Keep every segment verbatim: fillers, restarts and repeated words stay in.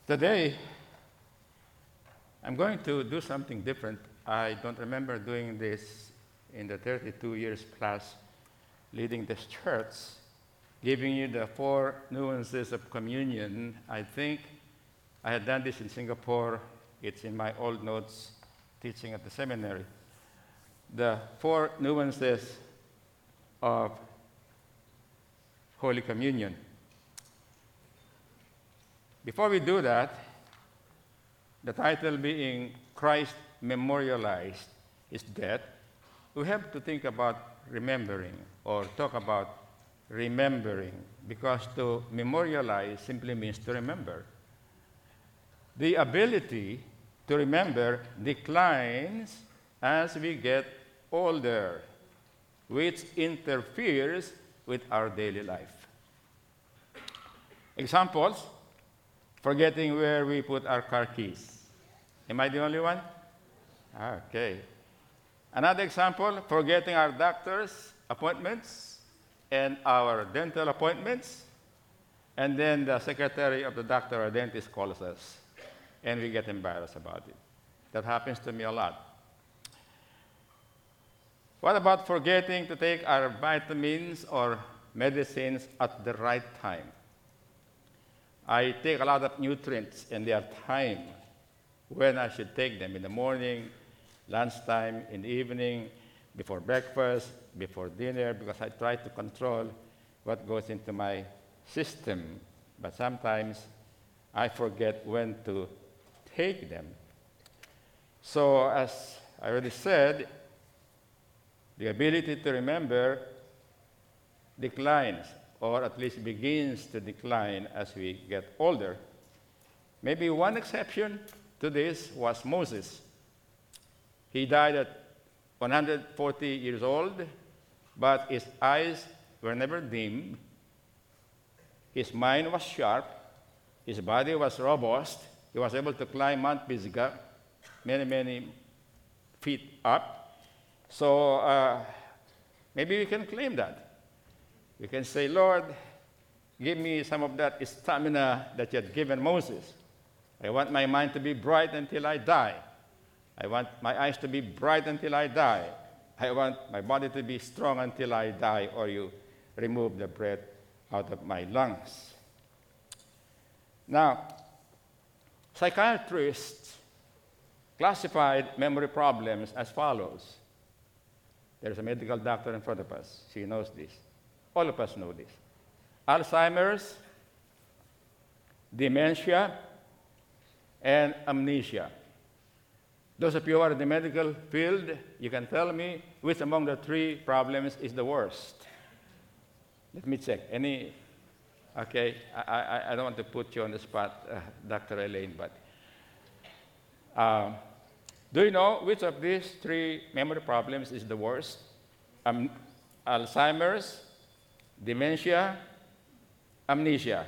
Today, I'm going to do something different. I don't remember doing this in the thirty-two years plus leading this church, giving you the four nuances of communion. I think I had done this in Singapore. It's in my old notes teaching at the seminary. The four nuances of Holy Communion. Before we do that, the title being Christ Memorialized His Death, we have to think about remembering or talk about remembering, because to memorialize simply means to remember. The ability to remember declines as we get older, which interferes with our daily life. Examples: forgetting where we put our car keys. Am I the only one? Okay. Another example, forgetting our doctor's appointments and our dental appointments, and then the secretary of the doctor or dentist calls us, and we get embarrassed about it. That happens to me a lot. What about forgetting to take our vitamins or medicines at the right time? I take a lot of nutrients, and there are times when I should take them: in the morning, lunchtime, in the evening, before breakfast, before dinner, because I try to control what goes into my system. But sometimes I forget when to take them. So, as I already said, the ability to remember declines, or at least begins to decline as we get older. Maybe one exception to this was Moses. He died at one hundred forty years old, but his eyes were never dim. His mind was sharp. His body was robust. He was able to climb Mount Pisgah, many, many feet up. So uh, maybe we can claim that. We can say, Lord, give me some of that stamina that you had given Moses. I want my mind to be bright until I die. I want my eyes to be bright until I die. I want my body to be strong until I die, or you remove the breath out of my lungs. Now, psychiatrists classified memory problems as follows. There's a medical doctor in front of us. She knows this. All of us know this. Alzheimer's, dementia, and amnesia. Those of you who are in the medical field, you can tell me which among the three problems is the worst. Let me check. Any? Okay, I, I, I don't want to put you on the spot, uh, Doctor Elaine, but uh, do you know which of these three memory problems is the worst? Um, Alzheimer's, dementia, amnesia.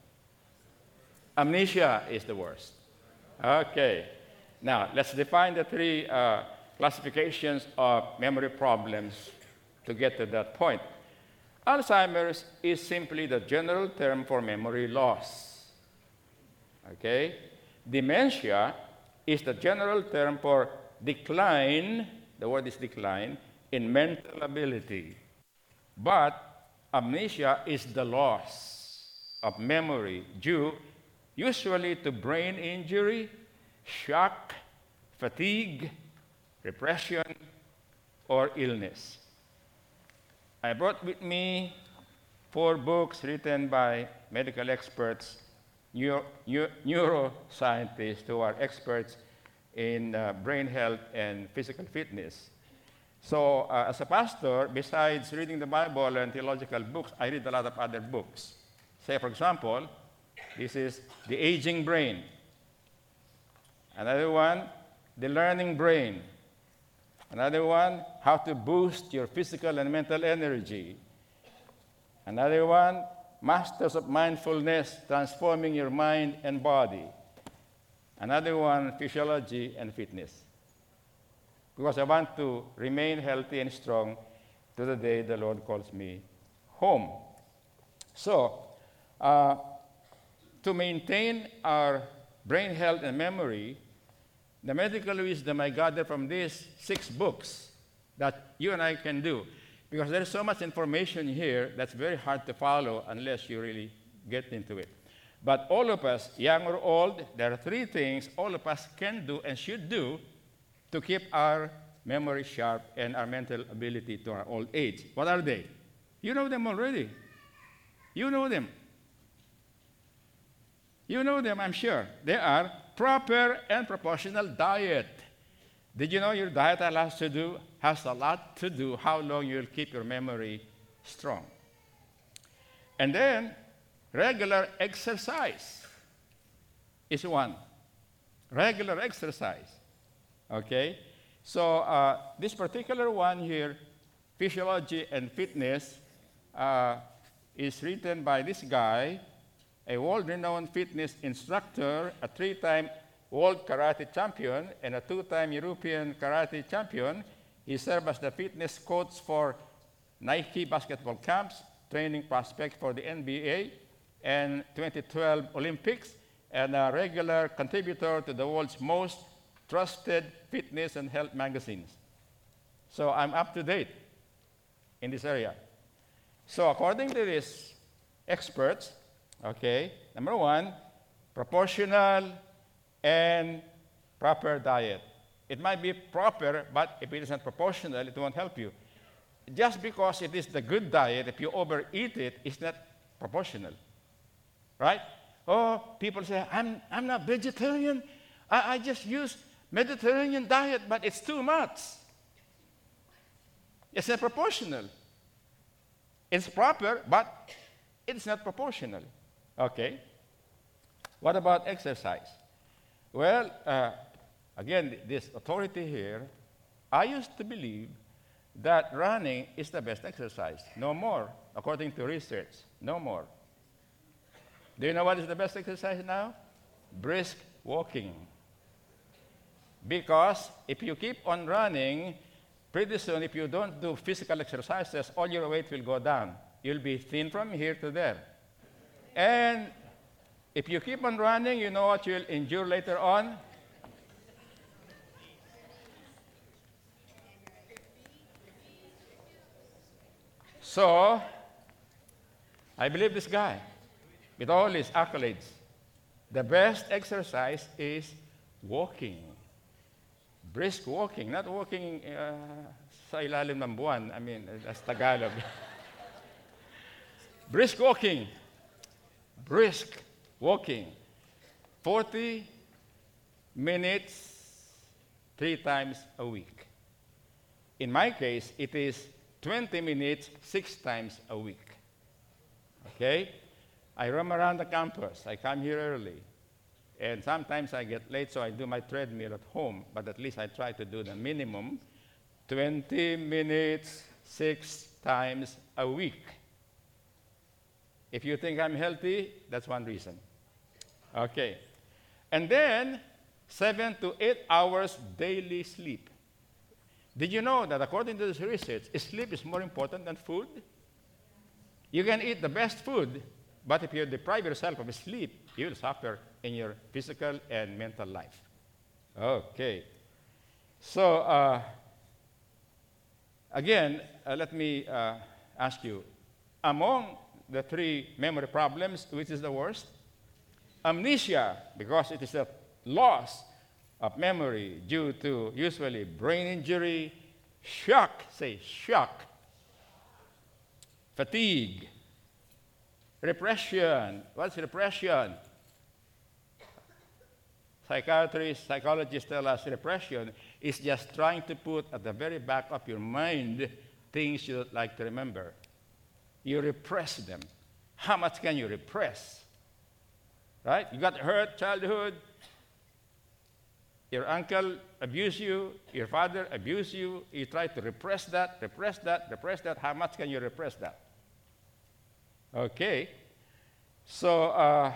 Amnesia is the worst. Okay. Now, let's define the three uh, classifications of memory problems to get to that point. Alzheimer's is simply the general term for memory loss. Okay? Dementia is the general term for decline, the word is decline, in mental ability. But amnesia is the loss of memory due usually to brain injury, shock, fatigue, repression, or illness. I brought with me four books written by medical experts, neuro, neuro, neuroscientists who are experts in uh, brain health and physical fitness. So uh, as a pastor, besides reading the Bible and theological books, I read a lot of other books. Say, for example, this is The Aging Brain. Another one, The Learning Brain. Another one, How to Boost Your Physical and Mental Energy. Another one, Masters of Mindfulness, Transforming Your Mind and Body. Another one, Physiology and Fitness. Because I want to remain healthy and strong to the day the Lord calls me home. So, uh, to maintain our brain health and memory, the medical wisdom I gathered from these six books that you and I can do. Because there's so much information here that's very hard to follow unless you really get into it. But all of us, young or old, there are three things all of us can do and should do to keep our memory sharp and our mental ability to our old age. What are they? You know them already. You know them. You know them, I'm sure. They are proper and proportional diet. Did you know your diet has to do, has a lot to do how long you'll keep your memory strong? And then, regular exercise is one. Regular exercise. Okay? So, uh, this particular one here, Physiology and Fitness, uh, is written by this guy, a world-renowned fitness instructor, a three-time world karate champion, and a two-time European karate champion. He served as the fitness coach for Nike basketball camps, training prospects for the N B A and twenty twelve Olympics, and a regular contributor to the world's most trusted fitness and health magazines. So I'm up to date in this area. So according to these experts, okay, number one, proportional and proper diet. It might be proper, but if it isn't proportional, it won't help you. Just because it is the good diet, if you overeat it, it's not proportional, right? Oh, people say, I'm, I'm not vegetarian. I, I just use Mediterranean diet, but it's too much. It's not proportional. It's proper, but it's not proportional. Okay. What about exercise? Well, uh, again, this authority here, I used to believe that running is the best exercise. No more, according to research. No more. Do you know what is the best exercise now? Brisk walking. Because if you keep on running, pretty soon, if you don't do physical exercises, all your weight will go down. You'll be thin from here to there. And if you keep on running, you know what you'll endure later on? So, I believe this guy, with all his accolades, the best exercise is walking. Brisk walking, not walking uh, sa ilalim ng buwan. I mean, that's Tagalog. Brisk walking. Brisk walking. forty minutes, three times a week. In my case, it is twenty minutes, six times a week. Okay? I roam around the campus. I come here early. And sometimes I get late, so I do my treadmill at home. But at least I try to do the minimum twenty minutes, six times a week. If you think I'm healthy, that's one reason. Okay. And then, seven to eight hours daily sleep. Did you know that according to this research, sleep is more important than food? You can eat the best food, but if you deprive yourself of sleep, you will suffer in your physical and mental life. Okay. So, uh, again, uh, let me uh, ask you, among the three memory problems, which is the worst? Amnesia, because it is a loss of memory due to usually brain injury, shock, say shock, fatigue, repression. What's repression? Psychiatrists, psychologists tell us repression is just trying to put at the very back of your mind things you don't like to remember. You repress them. How much can you repress? Right? You got hurt childhood. Your uncle abused you. Your father abused you. You try to repress that, repress that, repress that. How much can you repress that? Okay. So, uh,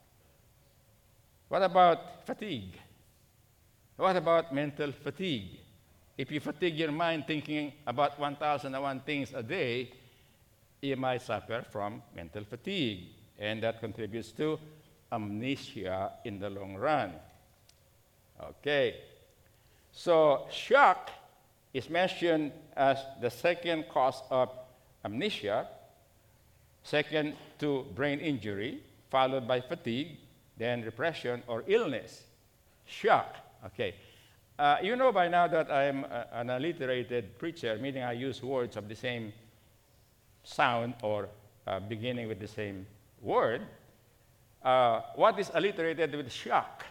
what about fatigue? What about mental fatigue? If you fatigue your mind thinking about one thousand one things a day, you might suffer from mental fatigue. And that contributes to amnesia in the long run. Okay. So shock is mentioned as the second cause of amnesia, second to brain injury, followed by fatigue, then depression or illness. Shock. Okay. Uh, you know by now that I'm a, an alliterated preacher, meaning I use words of the same sound or uh, beginning with the same word. Uh, what is alliterated with shock?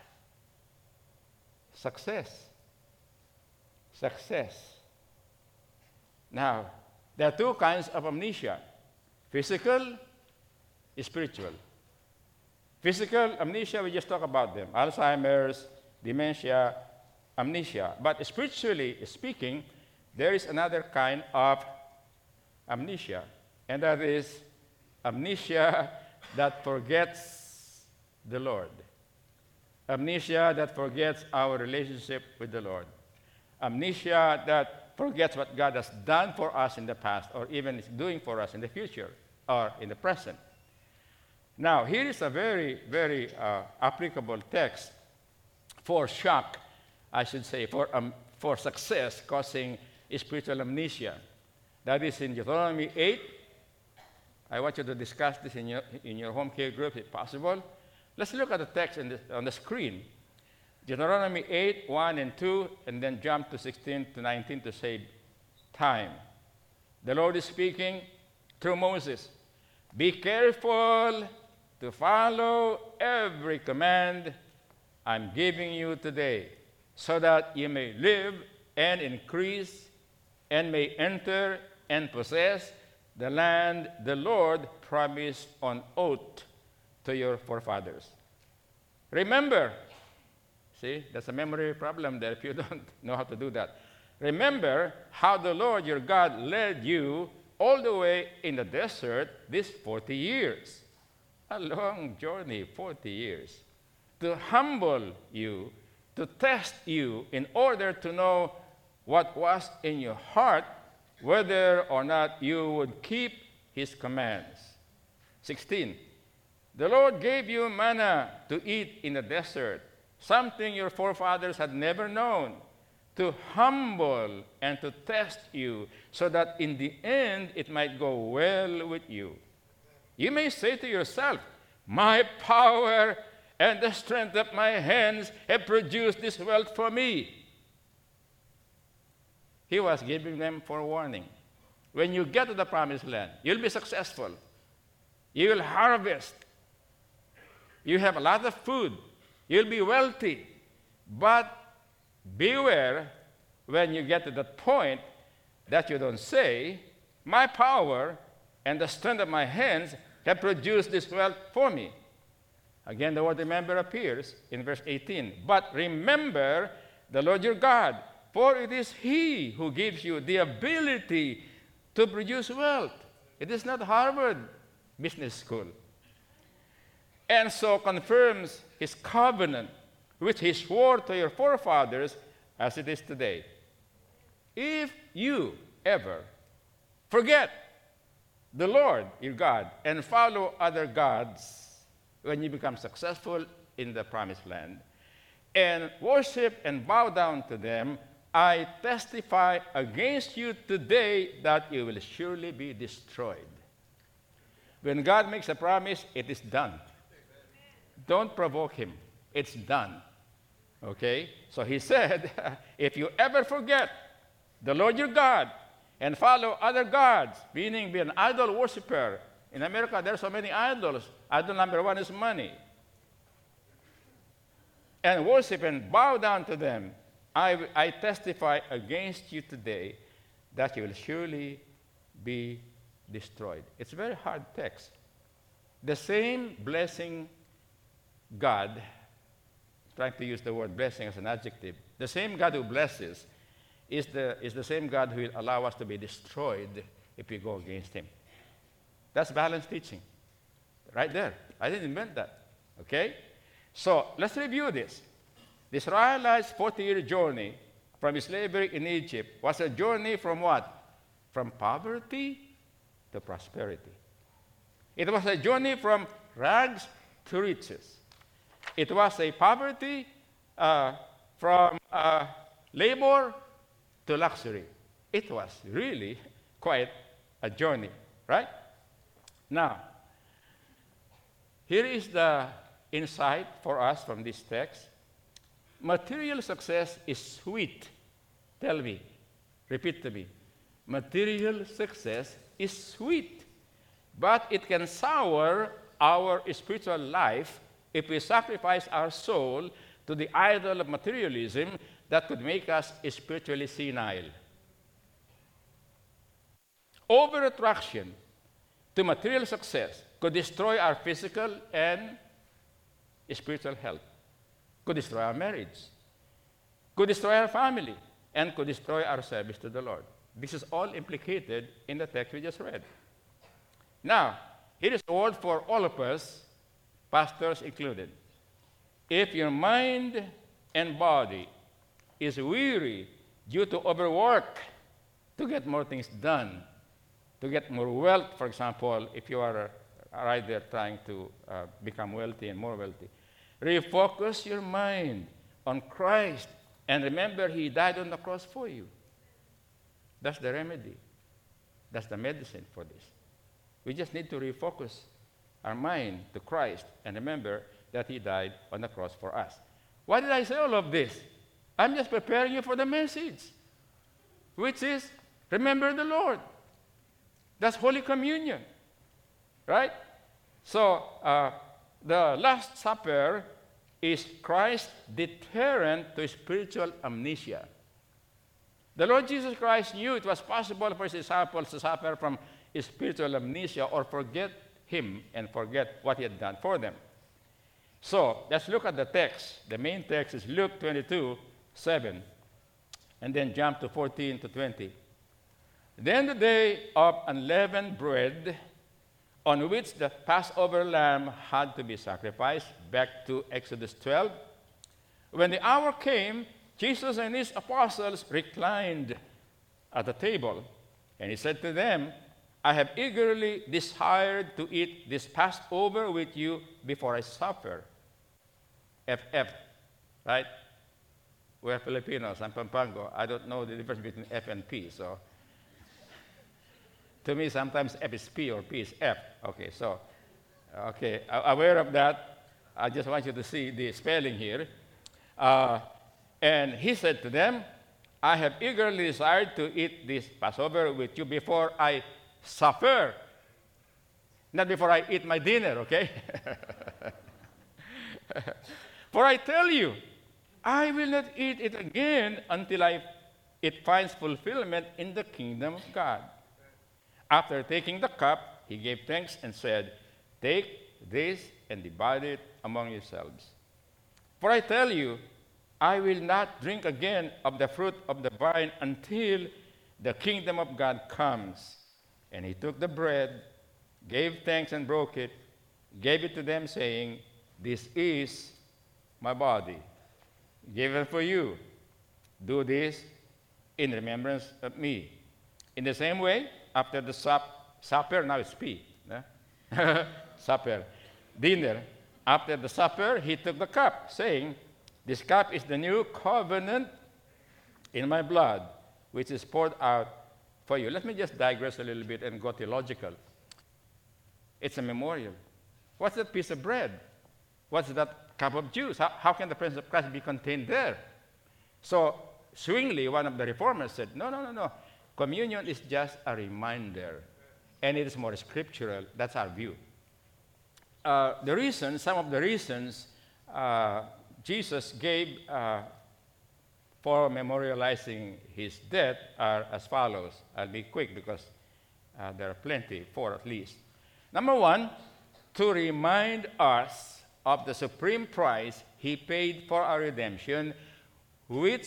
Success. Success. Now, there are two kinds of amnesia: physical, spiritual. Physical amnesia, we just talk about them: Alzheimer's, dementia, amnesia. But spiritually speaking, there is another kind of amnesia, and that is amnesia that forgets the Lord. Amnesia that forgets our relationship with the Lord. Amnesia that forgets what God has done for us in the past, or even is doing for us in the future, or in the present. Now, here is a very, very uh, applicable text for shock, I should say, for, um, for success causing spiritual amnesia. That is in Deuteronomy eight. I want you to discuss this in your, in your home care group if possible. Let's look at the text in the, on the screen. Deuteronomy eight, one and two, and then jump to sixteen to nineteen to save time. The Lord is speaking through Moses. Be careful to follow every command I'm giving you today, so that you may live and increase and may enter and possess the land the Lord promised on oath to your forefathers. Remember, see, that's a memory problem there if you don't know how to do that. Remember how the Lord your God led you all the way in the desert these forty years. A long journey, forty years. To humble you, to test you in order to know what was in your heart, whether or not you would keep his commands. sixteen. The Lord gave you manna to eat in the desert, something your forefathers had never known, to humble and to test you, so that in the end it might go well with you. You may say to yourself, my power and the strength of my hands have produced this wealth for me. He was giving them forewarning. When you get to the promised land, you'll be successful. You will harvest. You have a lot of food. You'll be wealthy. But beware when you get to that point that you don't say, my power and the strength of my hands have produced this wealth for me. Again, the word remember appears in verse eighteen. But remember the Lord your God, for it is he who gives you the ability to produce wealth. It is not Harvard Business School. And so confirms his covenant, which he swore to your forefathers as it is today. If you ever forget the Lord your God and follow other gods when you become successful in the promised land, and worship and bow down to them, I testify against you today that you will surely be destroyed. When God makes a promise, it is done. Don't provoke him. It's done. Okay? So he said, if you ever forget the Lord your God and follow other gods, meaning be an idol worshiper. In America, there are so many idols. Idol number one is money. And worship and bow down to them, I, I testify against you today that you will surely be destroyed. It's a very hard text. The same blessing God, trying to use the word blessing as an adjective, the same God who blesses is the, is the same God who will allow us to be destroyed if we go against him. That's balanced teaching. Right there. I didn't invent that. Okay? So let's review this. The Israelites' forty-year journey from slavery in Egypt was a journey from what? From poverty to prosperity. It was a journey from rags to riches. It was a poverty uh, from uh, labor to luxury. It was really quite a journey, right? Now, here is the insight for us from this text. Material success is sweet. Tell me, repeat to me. Material success is sweet, but it can sour our spiritual life if we sacrifice our soul to the idol of materialism that could make us spiritually senile. Over-attraction to material success could destroy our physical and spiritual health, could destroy our marriage, could destroy our family, and could destroy our service to the Lord. This is all implicated in the text we just read. Now, it is a word for all of us, pastors included. If your mind and body is weary due to overwork to get more things done, to get more wealth, for example, if you are right there trying to uh, become wealthy and more wealthy, refocus your mind on Christ and remember He died on the cross for you. That's the remedy. That's the medicine for this. We just need to refocus our mind to Christ and remember that He died on the cross for us. Why did I say all of this? I'm just preparing you for the message, which is remember the Lord. That's Holy Communion, right? So uh, the Last Supper is Christ's deterrent to spiritual amnesia. The Lord Jesus Christ knew it was possible for His disciples to suffer from spiritual amnesia or forget Him and forget what He had done for them. So let's look at the text. The main text is Luke twenty-two, seven, and then jump to fourteen to twenty. Then the day of unleavened bread, on which the Passover lamb had to be sacrificed, back to Exodus twelve. When the hour came, Jesus and His apostles reclined at the table, and He said to them, I have eagerly desired to eat this Passover with you before I suffer. F F, right? We're Filipinos. I'm Pampango. I don't know the difference between F and P, so to me, sometimes F is P or P is F. Okay, so, okay, aware of that, I just want you to see the spelling here. Uh, and He said to them, I have eagerly desired to eat this Passover with you before I suffer. Not before I eat my dinner, okay? For I tell you, I will not eat it again until I, it finds fulfillment in the kingdom of God. After taking the cup, He gave thanks and said, take this and divide it among yourselves. For I tell you, I will not drink again of the fruit of the vine until the kingdom of God comes. And He took the bread, gave thanks and broke it, gave it to them, saying, this is my body, given for you. Do this in remembrance of me. In the same way, after the sup, supper, now it's P, eh? supper, dinner, after the supper, He took the cup, saying, this cup is the new covenant in my blood, which is poured out for you. Let me just digress a little bit and go theological. It's a memorial. What's that piece of bread? What's that cup of juice? How, how can the presence of Christ be contained there? So Zwingli, one of the reformers, said, no, no, no, no. Communion is just a reminder, and it is more scriptural. That's our view. Uh, the reason, some of the reasons uh, Jesus gave uh, for memorializing His death are as follows. I'll be quick because uh, there are plenty, four at least. Number one, to remind us of the supreme price He paid for our redemption, which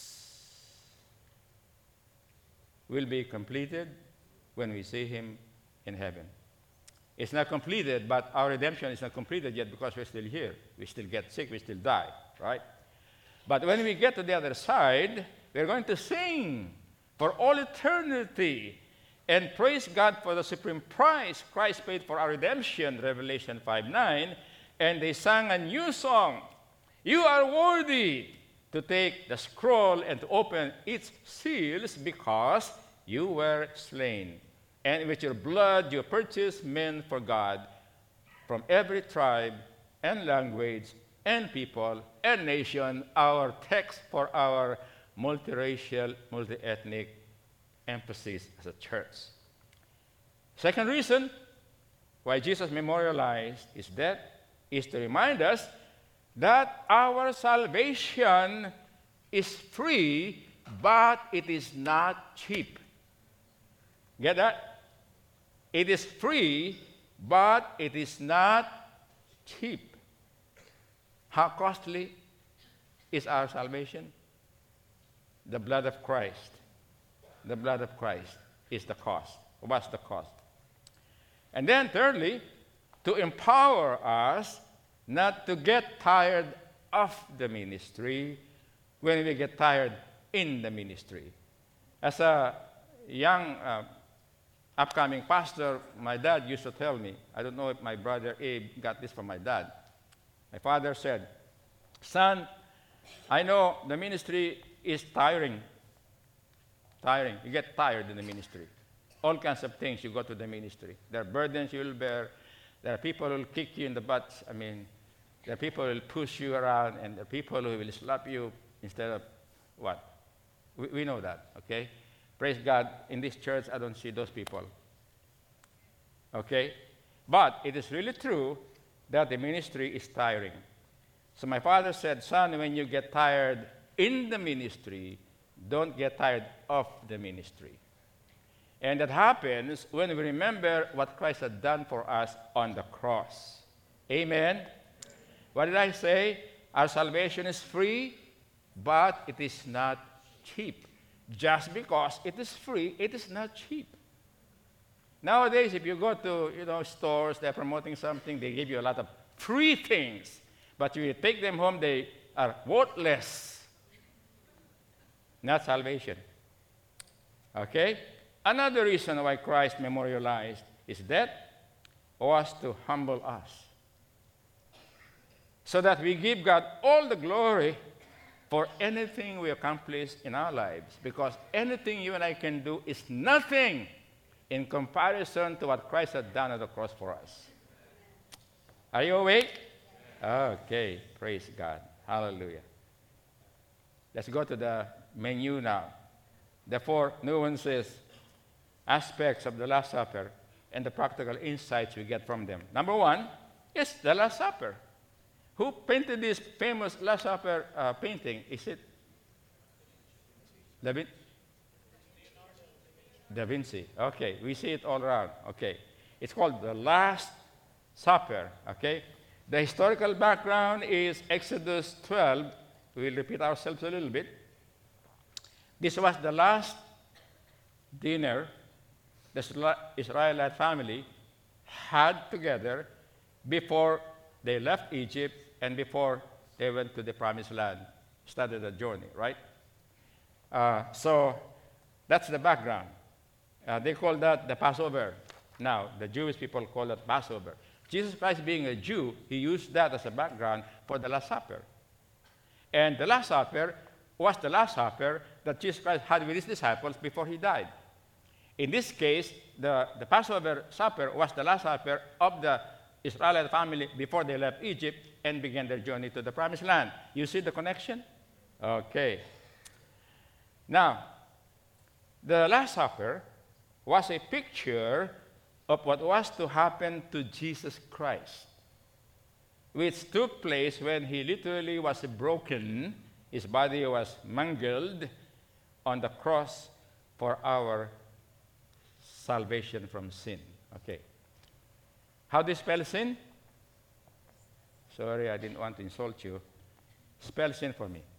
will be completed when we see Him in heaven. It's not completed, but our redemption is not completed yet because we're still here. We still get sick, we still die, right? But when we get to the other side, we're going to sing for all eternity and praise God for the supreme price Christ paid for our redemption, Revelation five nine, and they sang a new song. You are worthy to take the scroll and to open its seals because you were slain. And with your blood you purchased men for God from every tribe and language and people and nation. Our text for our multiracial, multi-ethnic emphasis as a church. Second reason why Jesus memorialized his death is to remind us that our salvation is free, but it is not cheap. Get that? It is free, but it is not cheap. How costly is our salvation? The blood of Christ. The blood of Christ is the cost. What's the cost? And then thirdly, to empower us not to get tired of the ministry when we get tired in the ministry. As a young uh, upcoming pastor, my dad used to tell me, I don't know if my brother Abe got this from my dad. My father said, son, I know the ministry is tiring. Tiring. You get tired in the ministry. All kinds of things you go to the ministry. There are burdens you will bear. There are people who will kick you in the butt. I mean, there are people who will push you around, and there are people who will slap you instead of what? We, we know that, okay? Praise God, in this church, I don't see those people. Okay? But it is really true that the ministry is tiring. So my father said, son, when you get tired in the ministry, don't get tired of the ministry. And that happens when we remember what Christ had done for us on the cross. Amen? What did I say? Our salvation is free, but it is not cheap. Just because it is free, it is not cheap. Nowadays, if you go to you know stores, they're promoting something, they give you a lot of free things. But you take them home, they are worthless. Not salvation. Okay? Another reason why Christ memorialized his death was to humble us. So that we give God all the glory for anything we accomplish in our lives. Because anything you and I can do is nothing in comparison to what Christ had done at the cross for us. Are you awake? Okay, praise God. Hallelujah. Let's go to the menu now. The four nuances, aspects of the Last Supper, and the practical insights we get from them. Number one is the Last Supper. Who painted this famous Last Supper uh, painting? Is it Da, Vin- Da Vinci? Okay, we see it all around. Okay, it's called the Last Supper. Okay, the historical background is Exodus twelve. We'll repeat ourselves a little bit. This was the last dinner the Israelite family had together before they left Egypt and before they went to the Promised Land, started the journey, right? Uh, so that's the background. Uh, they call that the Passover. Now, the Jewish people call it Passover. Jesus Christ, being a Jew, he used that as a background for the Last Supper. And the Last Supper was the Last Supper that Jesus Christ had with his disciples before he died. In this case, the, the Passover supper was the Last Supper of the Israelite family before they left Egypt and began their journey to the Promised Land. You see the connection? Okay. Now, the Last Supper was a picture of what was to happen to Jesus Christ, which took place when he literally was broken, his body was mangled on the cross for our salvation from sin. Okay. How do you spell sin? Sorry, I didn't want to insult you. Spell sin for me.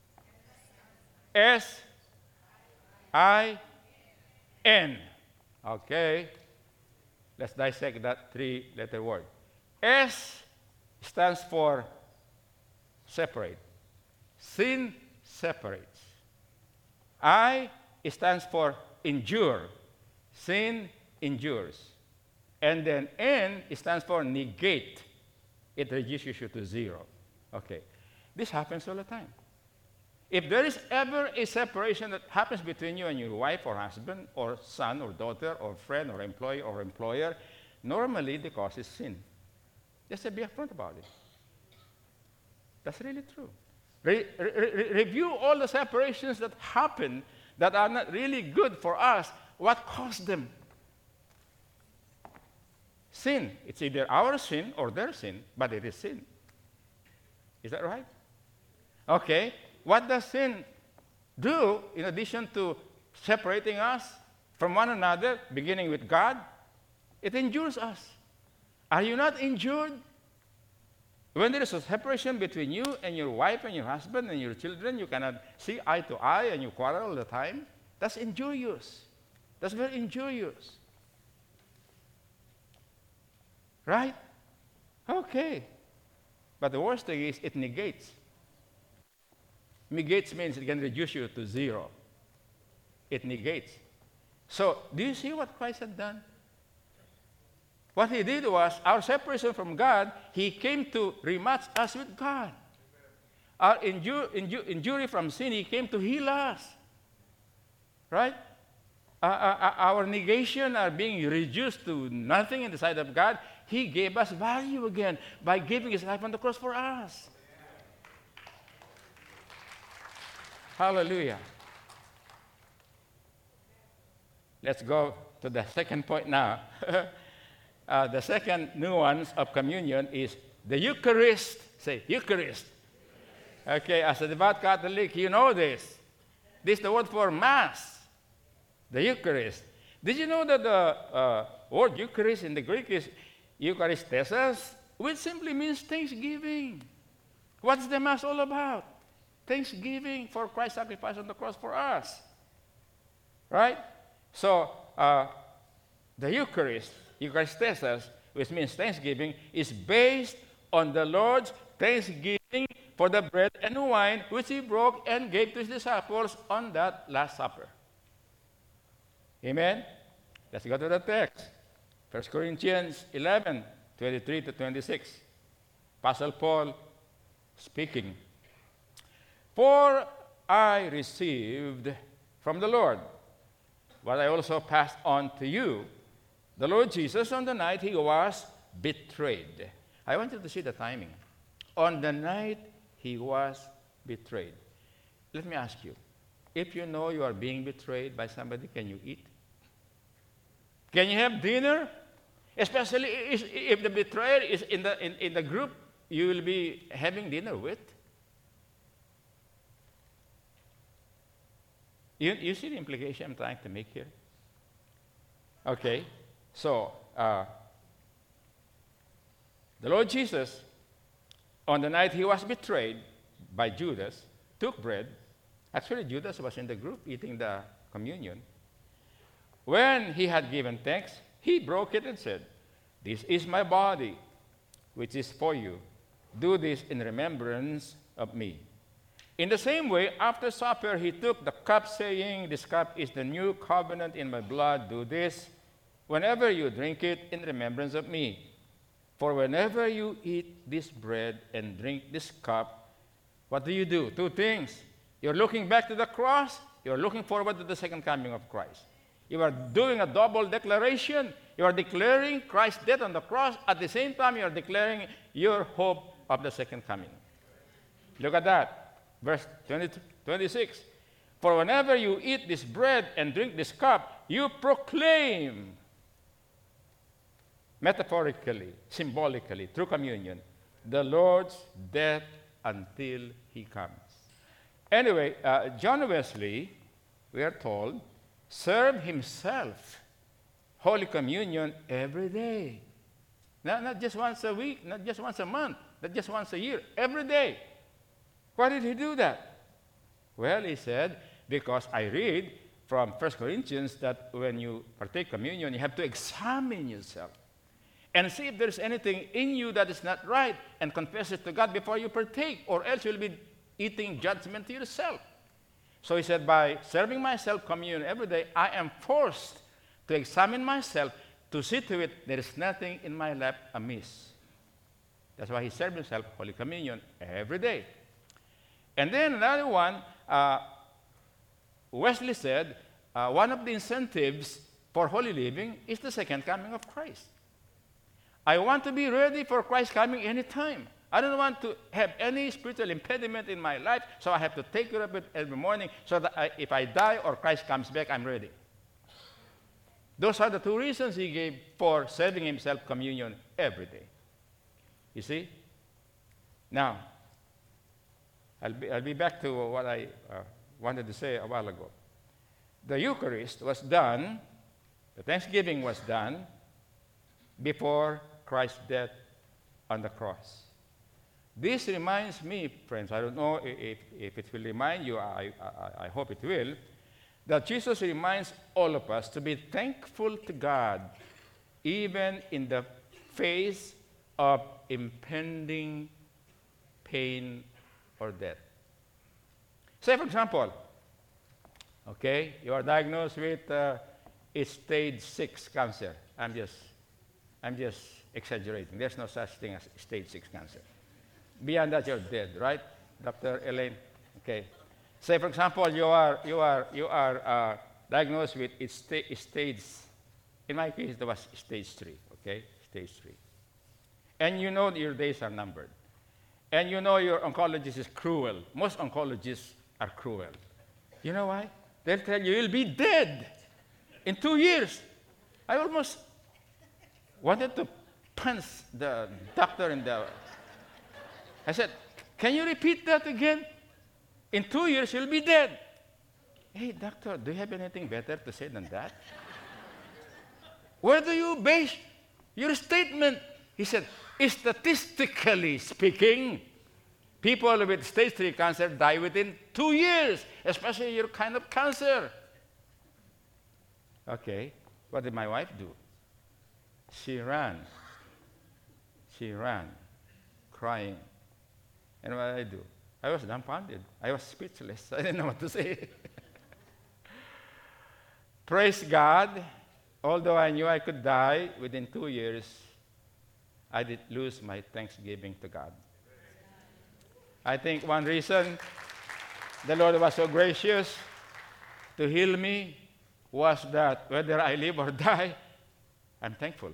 S I N. Okay. Let's dissect that three-letter word. S stands for separate. Sin separates. I stands for endure. Sin endures. And then N stands for negate. it reduces you to zero. Okay. This happens all the time. If there is ever a separation that happens between you and your wife or husband or son or daughter or friend or employee or employer, normally the cause is sin. Just be upfront about it. That's really true. Re- re- review all the separations that happen that are not really good for us. What caused them? Sin. It's either our sin or their sin, but it is sin. Is that right? Okay. What does sin do in addition to separating us from one another, beginning with God? It injures us. Are you not injured? When there is a separation between you and your wife and your husband and your children, you cannot see eye to eye and you quarrel all the time. That's injurious. That's very injurious. Right? Okay. But the worst thing is it negates. Negates means it can reduce you to zero. It negates. So, do you see what Christ had done? What he did was, our separation from God, he came to rematch us with God. Our inju- inju- injury from sin, he came to heal us. Right? Uh, uh, our negation, our being reduced to nothing in the sight of God, he gave us value again by giving his life on the cross for us. Hallelujah. Let's go to the second point now. uh, the second nuance of communion is the Eucharist. Say, Eucharist. Okay, as a devout Catholic, you know this. This is the word for Mass, the Eucharist. Did you know that the uh, word Eucharist in the Greek is Eucharistesis, which simply means thanksgiving? What's the Mass all about? Thanksgiving for Christ's sacrifice on the cross for us. Right? So, uh, the Eucharist, Eucharistesis, which means thanksgiving, is based on the Lord's thanksgiving for the bread and wine which he broke and gave to his disciples on that Last Supper. Amen? Let's go to the text. First Corinthians eleven, twenty-three to twenty-six. Apostle Paul speaking. For I received from the Lord what I also passed on to you. The Lord Jesus, on the night he was betrayed. I want you to see the timing. On the night he was betrayed. Let me ask you, if you know you are being betrayed by somebody, can you eat? Can you have dinner? Especially if the betrayer is in the, in, in the group you will be having dinner with. You, you see the implication I'm trying to make here? Okay, so uh, the Lord Jesus, on the night he was betrayed by Judas, took bread. Actually, Judas was in the group eating the communion. When he had given thanks, he broke it and said, "This is my body, which is for you. Do this in remembrance of me." In the same way, after supper, he took the cup, saying, "This cup is the new covenant in my blood. Do this whenever you drink it in remembrance of me. For whenever you eat this bread and drink this cup," what do you do? Two things. You're looking back to the cross. You're looking forward to the second coming of Christ. You are doing a double declaration. You are declaring Christ's death on the cross. At the same time, you are declaring your hope of the second coming. Look at that. Verse twenty, twenty-six. For whenever you eat this bread and drink this cup, you proclaim, metaphorically, symbolically, through communion, the Lord's death until he comes. Anyway, uh, John Wesley, we are told, served himself Holy Communion every day. Not, not just once a week, not just once a month, not just once a year, every day. Why did he do that? Well, he said, because I read from First Corinthians that when you partake communion, you have to examine yourself and see if there's anything in you that is not right and confess it to God before you partake, or else you'll be eating judgment to yourself. So he said, by serving myself communion every day, I am forced to examine myself to see to it there is nothing in my life amiss. That's why he served himself Holy Communion every day. And then another one, uh, Wesley said, uh, one of the incentives for holy living is the second coming of Christ. I want to be ready for Christ's coming anytime. I don't want to have any spiritual impediment in my life, so I have to take care of it every morning so that I, if I die or Christ comes back, I'm ready. Those are the two reasons he gave for serving himself communion every day. You see? Now, I'll be, I'll be back to what I uh, wanted to say a while ago. The Eucharist was done, the Thanksgiving was done before Christ's death on the cross. This reminds me, friends, I don't know if, if it will remind you, I, I, I hope it will, that Jesus reminds all of us to be thankful to God even in the face of impending pain or death. Say, for example, okay, you are diagnosed with uh, stage six cancer. I'm just, I'm just exaggerating. There's no such thing as stage six cancer. Beyond that, you're dead, right, Doctor Elaine? Okay. Say, for example, you are you are you are uh, diagnosed with sta- stage. In my case, it was stage three. Okay, stage three. And you know your days are numbered. And you know your oncologist is cruel. Most oncologists are cruel. You know why? They'll tell you you'll be dead in two years. I almost wanted to punch the doctor in the. I said, "Can you repeat that again? In two years, you'll be dead." Hey, doctor, do you have anything better to say than that? Where do you base your statement? He said, statistically speaking, people with stage three cancer die within two years, especially your kind of cancer. Okay, what did my wife do? She ran. She ran, crying. And what did I do? I was dumbfounded. I was speechless. I didn't know what to say. Praise God. Although I knew I could die within two years, I didn't lose my thanksgiving to God. I think one reason the Lord was so gracious to heal me was that whether I live or die, I'm thankful.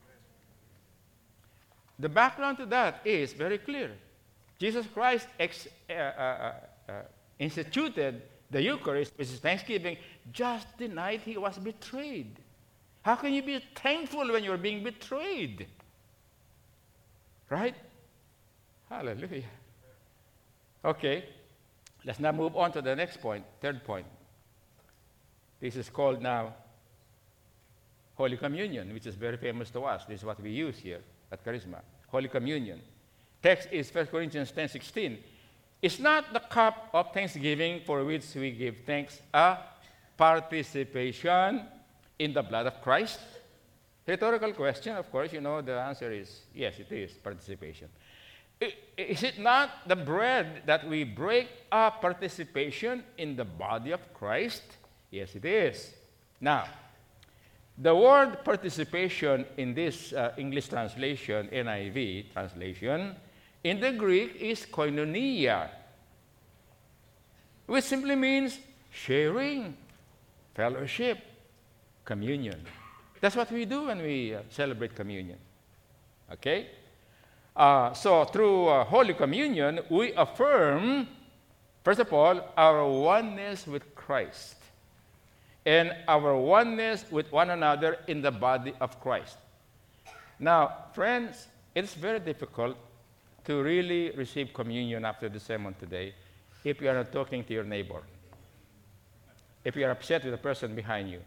The background to that is very clear. Jesus Christ ex, uh, uh, uh, instituted the Eucharist, which is Thanksgiving, just the night he was betrayed. How can you be thankful when you're being betrayed? Right? Hallelujah. Okay, let's now move on to the next point, third point. This is called now Holy Communion, which is very famous to us. This is what we use here at Charisma. Holy Communion. Text is First Corinthians ten sixteen. It's not the cup of thanksgiving for which we give thanks, a participation in the blood of Christ? Rhetorical question, of course, you know the answer is yes, it is participation. Is it not the bread that we break, a participation in the body of Christ? Yes, it is. Now, the word participation in this uh, English translation, N I V translation, in the Greek is koinonia, which simply means sharing, fellowship, communion. That's what we do when we uh, celebrate communion. Okay? Uh, so through uh, Holy Communion, we affirm, first of all, our oneness with Christ and our oneness with one another in the body of Christ. Now, friends, it's very difficult to really receive communion after the sermon today if you are not talking to your neighbor, if you are upset with the person behind you.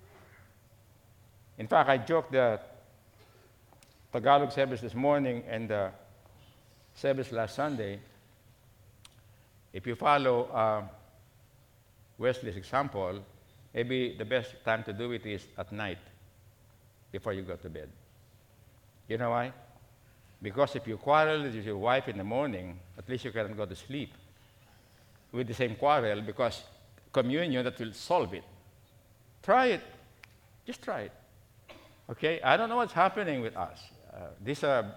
In fact, I joked that Tagalog service this morning and the service last Sunday, if you follow uh, Wesley's example, maybe the best time to do it is at night before you go to bed. You know why? Because if you quarrel with your wife in the morning, at least you cannot go to sleep with the same quarrel, because communion, that will solve it. Try it. Just try it. Okay? I don't know what's happening with us. Uh, these are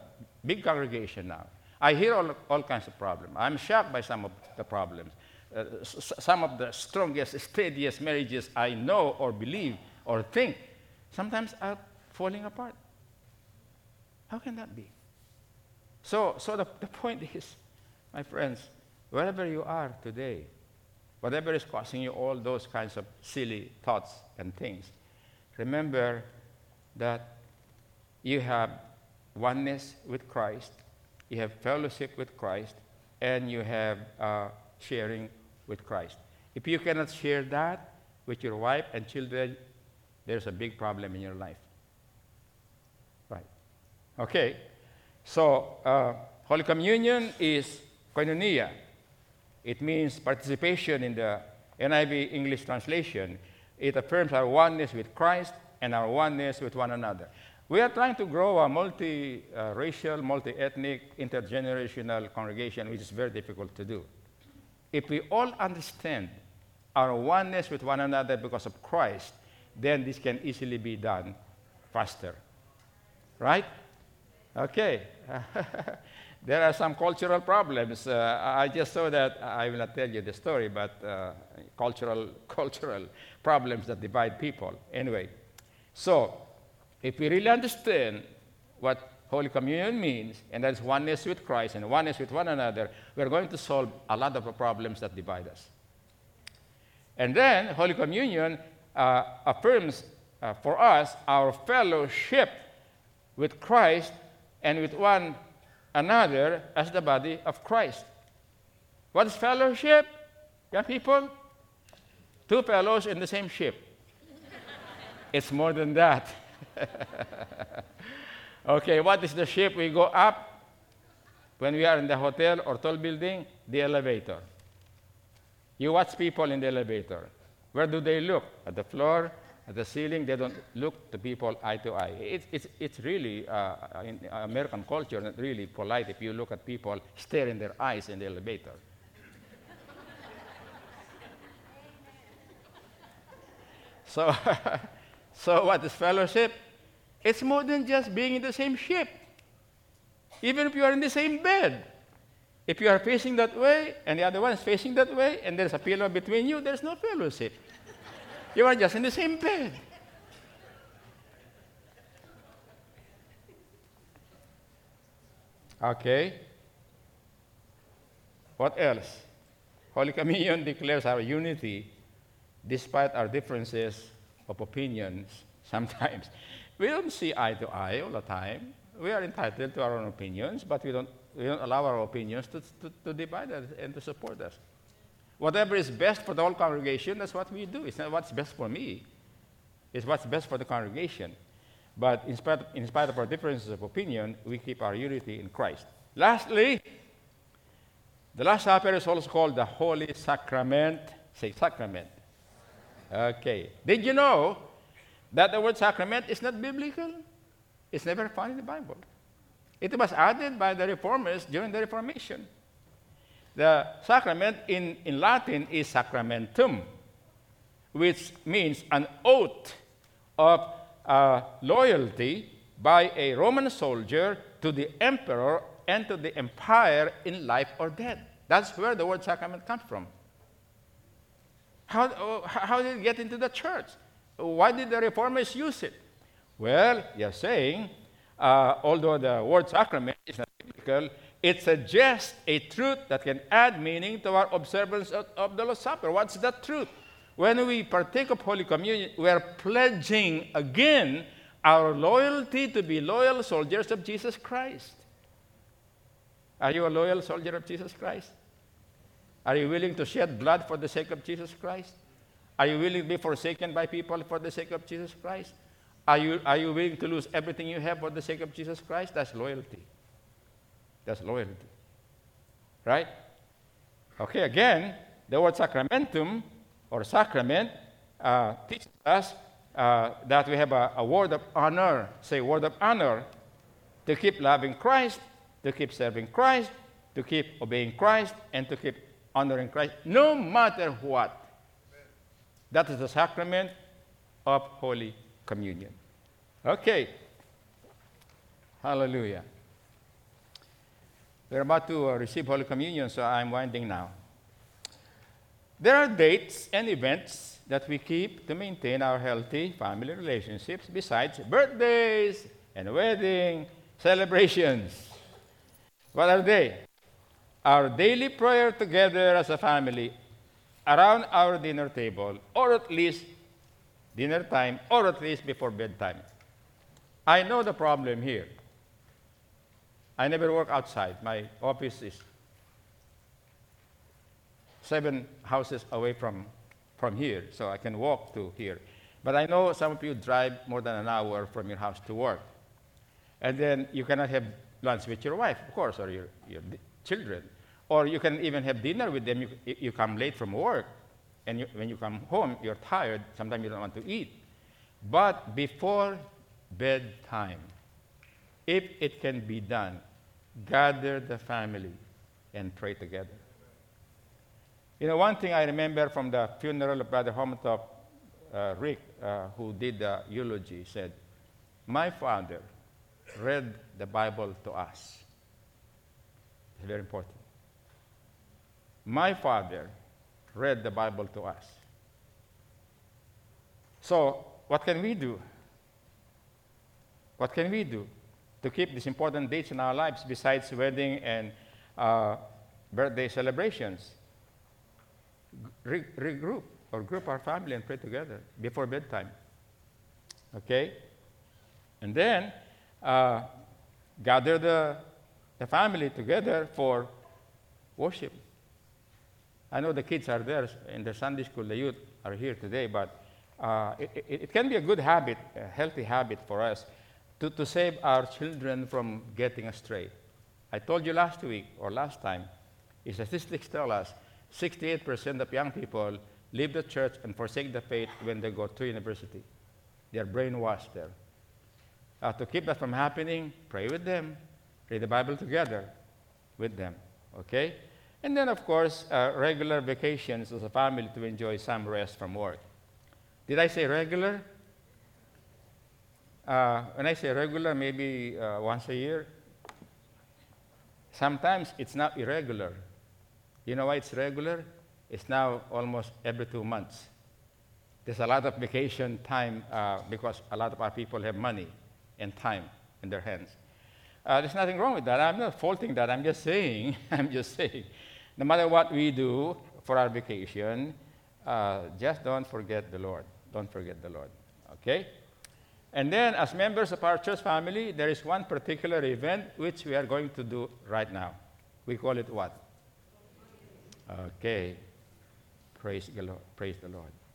big congregation now. I hear all, all kinds of problems. I'm shocked by some of the problems. Uh, s- some of the strongest, steadiest marriages I know or believe or think sometimes are falling apart. How can that be? So, so the, the point is, my friends, wherever you are today, whatever is causing you all those kinds of silly thoughts and things, remember that you have oneness with Christ, you have fellowship with Christ, and you have uh, sharing with Christ. If you cannot share that with your wife and children, there's a big problem in your life. Right. Okay. So, uh, Holy Communion is koinonia. It means participation in the N I V English translation. It affirms our oneness with Christ and our oneness with one another. We are trying to grow a multi-racial, multi-ethnic, intergenerational congregation, which is very difficult to do. If we all understand our oneness with one another because of Christ, then this can easily be done faster. Right? Okay. There are some cultural problems. Uh, I just saw that, I will not tell you the story, but uh, cultural, cultural problems that divide people. Anyway, so if we really understand what Holy Communion means, and that is oneness with Christ and oneness with one another, we're going to solve a lot of the problems that divide us. And then Holy Communion uh, affirms uh, for us our fellowship with Christ and with one another as the body of Christ. What is fellowship, young people? Two fellows in the same ship. It's more than that. Okay, what is the ship we go up when we are in the hotel or tall building? The elevator. You watch people in the elevator. Where do they look? At the floor, at the ceiling? They don't look to people eye to eye. It's, it's, it's really, uh, in American culture, not really polite if you look at people, stare in their eyes in the elevator. So, so what is fellowship? It's more than just being in the same ship. Even if you are in the same bed. If you are facing that way, and the other one is facing that way, and there's a pillow between you, there's no fellowship. You are just in the same bed. Okay. What else? Holy Communion declares our unity despite our differences of opinions sometimes. We don't see eye to eye all the time. We are entitled to our own opinions, but we don't, we don't allow our opinions to, to, to divide us and to support us. Whatever is best for the whole congregation, that's what we do. It's not what's best for me. It's what's best for the congregation. But in spite, in spite of our differences of opinion, we keep our unity in Christ. Lastly, the Last Supper is also called the Holy Sacrament. Say sacrament. Okay. Did you know that the word sacrament is not biblical? It's never found in the Bible. It was added by the Reformers during the Reformation. The sacrament in, in Latin is sacramentum, which means an oath of uh, loyalty by a Roman soldier to the emperor and to the empire in life or death. That's where the word sacrament comes from. How, how did it get into the church? Why did the Reformers use it? Well, you're saying, uh, although the word sacrament is not biblical, it suggests a truth that can add meaning to our observance of, of the Lord's Supper. What's that truth? When we partake of Holy Communion, we are pledging again our loyalty to be loyal soldiers of Jesus Christ. Are you a loyal soldier of Jesus Christ? Are you willing to shed blood for the sake of Jesus Christ? Are you willing to be forsaken by people for the sake of Jesus Christ? Are you, are you willing to lose everything you have for the sake of Jesus Christ? That's loyalty. That's loyalty. Right? Okay, again, the word sacramentum or sacrament uh, teaches us uh, that we have a, a word of honor, say word of honor, to keep loving Christ, to keep serving Christ, to keep obeying Christ, and to keep honoring Christ, no matter what. That is the sacrament of Holy Communion. Okay. Hallelujah. We're about to uh, receive Holy Communion, so I'm winding now. There are dates and events that we keep to maintain our healthy family relationships besides birthdays and wedding celebrations. What are they? Our daily prayer together as a family around our dinner table, or at least dinner time, or at least before bedtime. I know the problem here. I never work outside. My office is seven houses away from, from here, so I can walk to here. But I know some of you drive more than an hour from your house to work. And then you cannot have lunch with your wife, of course, or your, your children. Or you can even have dinner with them. You, you come late from work, and you, when you come home, you're tired. Sometimes you don't want to eat. But before bedtime, if it can be done, gather the family and pray together. You know, one thing I remember from the funeral of Brother Hometop, uh, Rick, uh, who did the eulogy, said, "My father read the Bible to us." It's very important. My father read the Bible to us. So, what can we do? What can we do to keep these important dates in our lives besides wedding and uh, birthday celebrations? Re- regroup or group our family and pray together before bedtime. Okay? And then uh, gather the, the family together for worship. I know the kids are there in the Sunday school, the youth are here today, but uh, it, it, it can be a good habit, a healthy habit for us to, to save our children from getting astray. I told you last week or last time, statistics tell us sixty-eight percent of young people leave the church and forsake the faith when they go to university. They are brainwashed there. Uh, to keep that from happening, pray with them, read the Bible together with them, okay? And then, of course, uh, regular vacations as a family to enjoy some rest from work. Did I say regular? Uh, when I say regular, maybe uh, once a year. Sometimes it's not irregular. You know why it's regular? It's now almost every two months. There's a lot of vacation time uh, because a lot of our people have money and time in their hands. Uh, there's nothing wrong with that. I'm not faulting that. I'm just saying, I'm just saying, no matter what we do for our vacation, uh, just don't forget the Lord. Don't forget the Lord, okay? And then, as members of our church family, there is one particular event which we are going to do right now. We call it what? Okay. Praise the Lord. Praise the Lord.